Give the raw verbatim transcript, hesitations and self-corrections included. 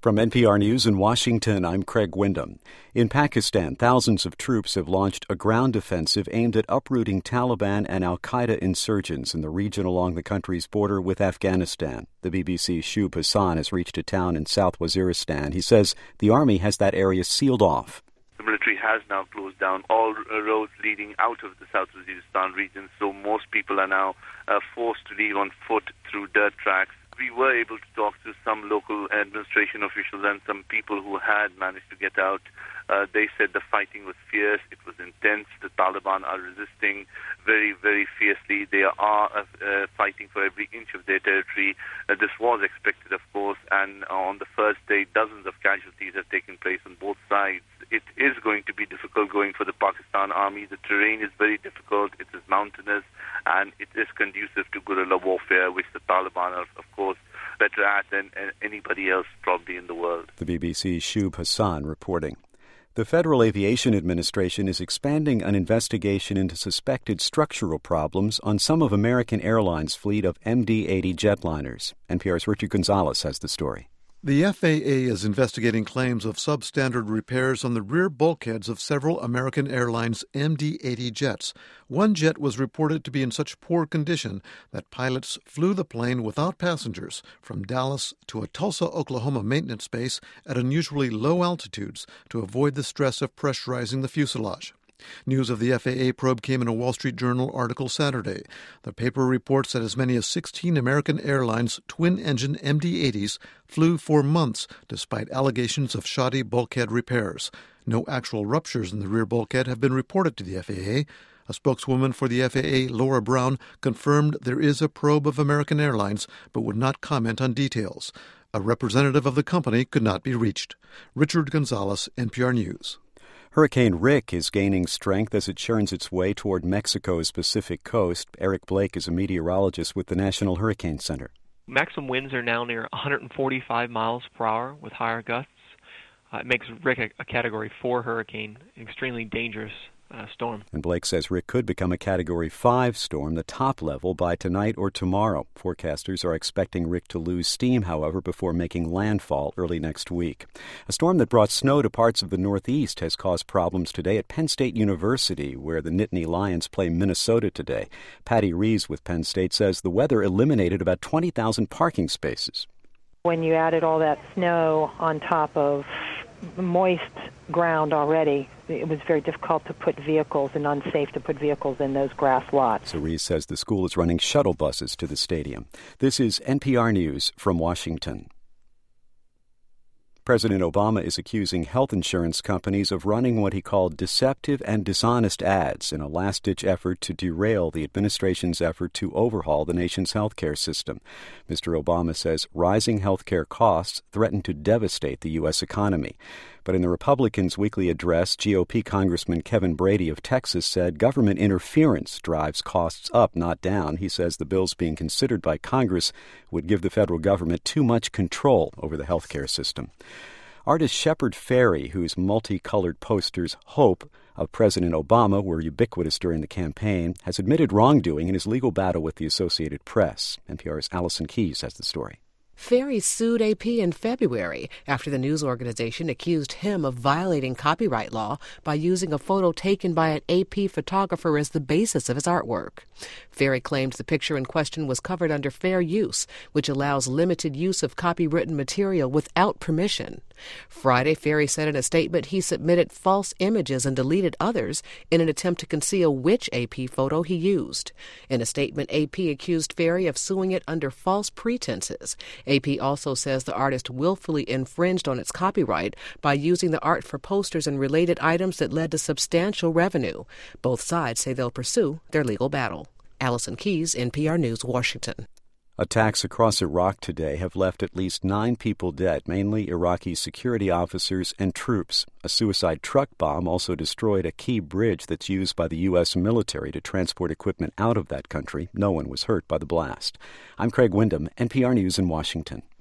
From N P R News in Washington, I'm Craig Windham. In Pakistan, thousands of troops have launched a ground offensive aimed at uprooting Taliban and al-Qaeda insurgents in the region along the country's border with Afghanistan. The B B C's Shub Hassan has reached a town in South Waziristan. He says the army has that area sealed off. The military has now closed down all roads leading out of the South Waziristan region, so most people are now uh, forced to leave on foot through dirt tracks. We were able to talk to some local administration officials and some people who had managed to get out. Uh, they said the fighting was fierce, it was intense. The Taliban are resisting very, very fiercely. They are uh, uh, fighting for every inch of their territory. Uh, this was expected, of course, and on the first day, dozens of casualties have taken place on both sides. It is going to be difficult going for the Pakistan army. The terrain is very difficult, it is mountainous, and it is conducive to guerrilla warfare, which the Taliban are, of course, better at than anybody else probably in the world. The B B C's Shub Hassan reporting. The Federal Aviation Administration is expanding an investigation into suspected structural problems on some of American Airlines' fleet of M D eighty jetliners. N P R's Richard Gonzalez has the story. The F A A is investigating claims of substandard repairs on the rear bulkheads of several American Airlines M D eighty jets. One jet was reported to be in such poor condition that pilots flew the plane without passengers from Dallas to a Tulsa, Oklahoma maintenance base at unusually low altitudes to avoid the stress of pressurizing the fuselage. News of the F A A probe came in a Wall Street Journal article Saturday. The paper reports that as many as sixteen American Airlines twin-engine M D eighties flew for months despite allegations of shoddy bulkhead repairs. No actual ruptures in the rear bulkhead have been reported to the F A A. A spokeswoman for the F A A, Laura Brown, confirmed there is a probe of American Airlines but would not comment on details. A representative of the company could not be reached. Richard Gonzalez, N P R News. Hurricane Rick is gaining strength as it churns its way toward Mexico's Pacific coast. Eric Blake is a meteorologist with the National Hurricane Center. Maximum winds are now near one hundred forty-five miles per hour with higher gusts. Uh, it makes Rick a, a Category four hurricane, an extremely dangerous uh, storm. And Blake says Rick could become a Category five storm, the top level, by tonight or tomorrow. Forecasters are expecting Rick to lose steam, however, before making landfall early next week. A storm that brought snow to parts of the Northeast has caused problems today at Penn State University, where the Nittany Lions play Minnesota today. Patty Rees with Penn State says the weather eliminated about twenty thousand parking spaces. When you added all that snow on top of moist ground already, it was very difficult to put vehicles and unsafe to put vehicles in those grass lots. So Rees says the school is running shuttle buses to the stadium. This is N P R News from Washington. President Obama is accusing health insurance companies of running what he called deceptive and dishonest ads in a last-ditch effort to derail the administration's effort to overhaul the nation's health care system. Mister Obama says rising health care costs threaten to devastate the U S economy. But in the Republicans' weekly address, G O P Congressman Kevin Brady of Texas said government interference drives costs up, not down. He says the bills being considered by Congress would give the federal government too much control over the health care system. Artist Shepard Fairey, whose multicolored posters hope of President Obama were ubiquitous during the campaign, has admitted wrongdoing in his legal battle with the Associated Press. N P R's Allison Keyes has the story. Fairey sued A P in February after the news organization accused him of violating copyright law by using a photo taken by an A P photographer as the basis of his artwork. Fairey claimed the picture in question was covered under fair use, which allows limited use of copywritten material without permission. Friday, Fairey said in a statement he submitted false images and deleted others in an attempt to conceal which A P photo he used. In a statement, A P accused Fairey of suing it under false pretenses. A P also says the artist willfully infringed on its copyright by using the art for posters and related items that led to substantial revenue. Both sides say they'll pursue their legal battle. Allison Keyes, N P R News, Washington. Attacks across Iraq today have left at least nine people dead, mainly Iraqi security officers and troops. A suicide truck bomb also destroyed a key bridge that's used by the U S military to transport equipment out of that country. No one was hurt by the blast. I'm Craig Windham, N P R News in Washington.